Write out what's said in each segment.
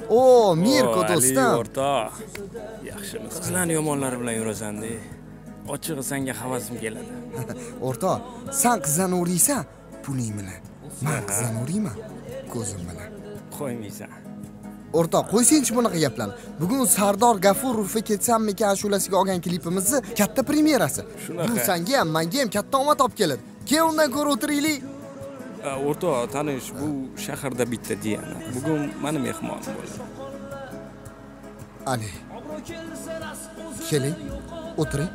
O, Mirko do'stim. O'rtoq. Yaxshimi? Qizlarni yomonlari bilan yurasan-da. Ochig'i senga havasim keladi. O'rtoq, sen qizlarni o'riysan, puling bilan. Men qizlarni o'riyman, ko'zim bilan. Qo'ymaysan. O'rtoq, qo'ysangchi bunaqa gaplarni. Bugun Sardor G'afurov ketsammikan ashulasiga olgan klipimizni katta premyerasi. Bu senga ham, menga ham katta omad olib keladi. Kel undan ko'ra o'tiraylik. O'rtoq, tanish, bu shaharda bitta diyana. Bugun meni mehmonim bo'ladi. Ali. Keling, o'tiring.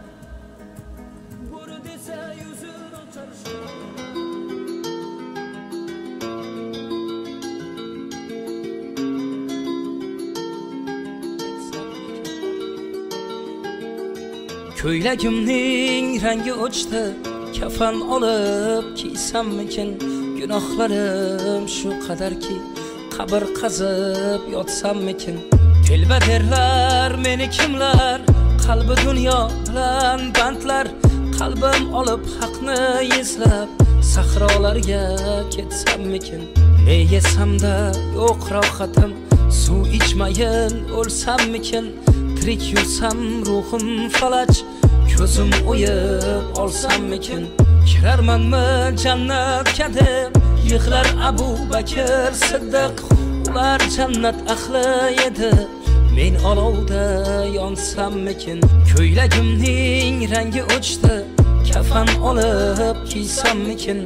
Ko'ylagimning rangi o'chdi, kafan olib kiysammikin, gunohlarim shu qadarki, qabr qazib yotsammikin. Telba derlar meni kimlar, qalbi dunyo bilan bandlar, qalbim olib haqni izlab, sahrolarga ketsammikin. Ne yesamda yo'q rohatim, suv ichmayin o'lsammikin. Tirik yursam ruhim falaj, ko'zim o'yib olsammikin. Kirarmanmi jannatga deb, yig'lar Abu Bakr Siddiq. Ular jannat ahli edi, men olovda yonsammikin. Ko'ylagimning rangi o'chdi, kafan olib kiysammikin.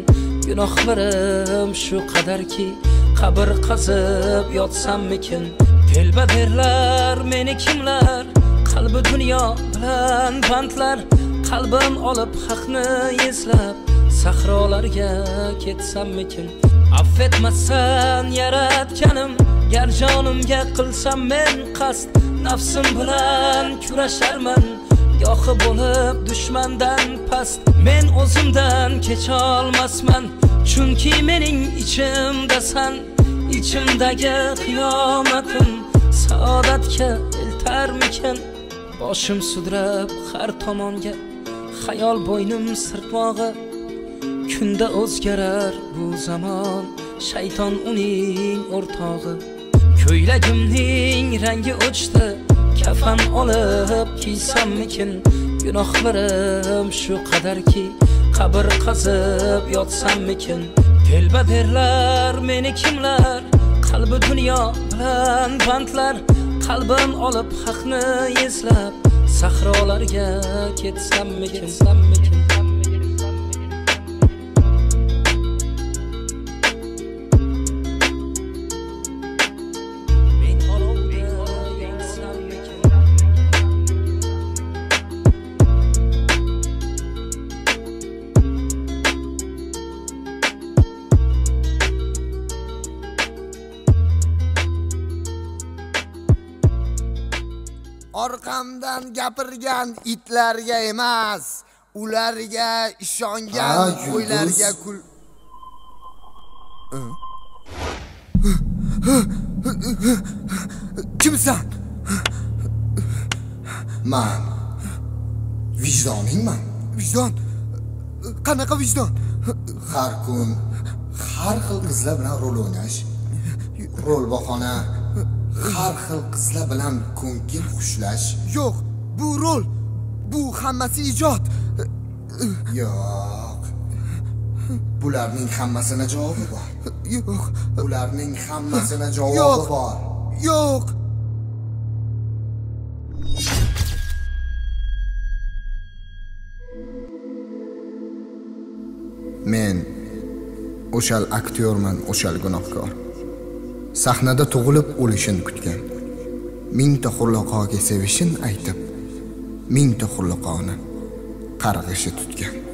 Gunohlarim shu qadarki, qabr qazib yotsammikin. Telba derlar meni kimlar, qalbi dunyo bilan bandlar, qalbim olib haqni izlab, sahrolarga ketsammikin. Affetmasan yaratganim, gar jonimga qilsam men qasd, nafsim bilan kurasharman, gohi bo'lib dushmandan past. Men o'zimdan kecha olmasman, chunki mening ichimdasan. İçimdagi qiyomatim saodatga eltarmikin. Boshim sudrab har tomonga, xayol bo'ynim sirtmog'i. Kunda o'zgarar bu zamon, shayton uning o'rtog'i. Ko'ylagimning rangi o'chdi, kafan olib kiysammikin. Gunohlarim shu qadarki, qabr qazib yotsammikin. Telba derlar meni kimlar, qalbi dunyo bilan bandlar, qalbim olib haqni izlab, sahrolarga ketsammikin. Orqamdan gapirgan itlarga emas, ularga ishongan qo'ylarga kul. Kimsan? Men vijdoningman. Vijdon? Qanaqa vijdon? Har kun har xil qizlar bilan rol o'ynash, rol bahona, har xil qizlar bilan ko'ngil xushlash. Yo'q, bu rol, bu hammasi ijod. Yo'q. Bularning hammasini javobi bor. Yo'q. Bularning hammasini javobi bor. Yo'q. Men o'shal aktyorman, o'shal gunohkor. Sahnada tug'ilib o'lishini kutgan. Mingta xurloqoga sevishini aytib, mingta xurloqoni qarg'ishi tutgan.